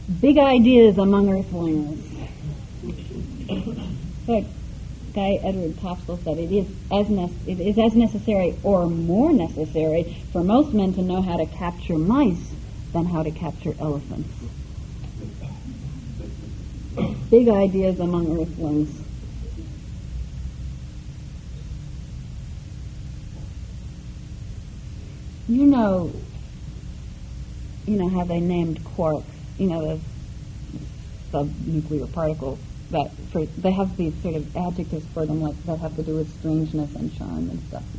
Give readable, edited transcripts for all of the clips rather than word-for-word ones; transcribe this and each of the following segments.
Big ideas among earthlings. But Guy Edward Topsell said it is as necessary or more necessary for most men to know how to capture mice than how to capture elephants. Big ideas among earthlings. You know how they named quarks, the subnuclear particles they have these sort of adjectives for them like that have to do with strangeness and charm and stuff.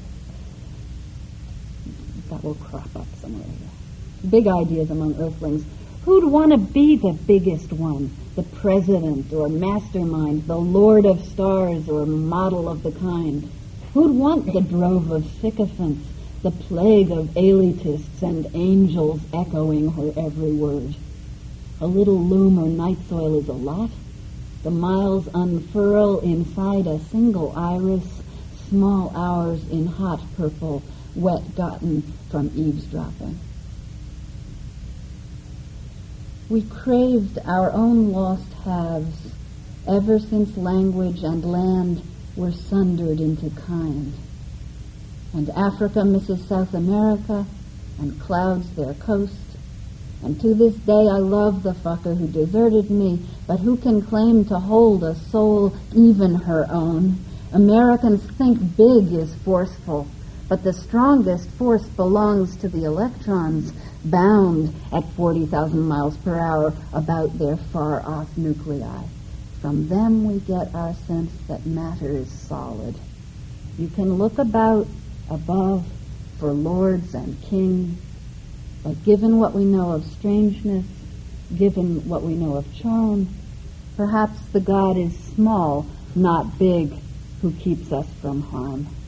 That will crop up somewhere here. Big ideas among earthlings. Who'd want to be the biggest one? The president or mastermind, the lord of stars or model of the kind? Who'd want the drove of sycophants, the plague of elitists and angels echoing her every word? A little loom or night soil is a lot. The miles unfurl inside a single iris, small hours in hot purple, wet gotten from eavesdropping. We craved our own lost halves ever since language and land were sundered into kind. And Africa misses South America, and clouds their coast. And to this day I love the fucker who deserted me, but who can claim to hold a soul even her own? Americans think big is forceful, but the strongest force belongs to the electrons, bound at 40,000 miles per hour about their far-off nuclei. From them we get our sense that matter is solid. You can look about above for lords and kings, but given what we know of strangeness, given what we know of charm, perhaps the God is small, not big, who keeps us from harm.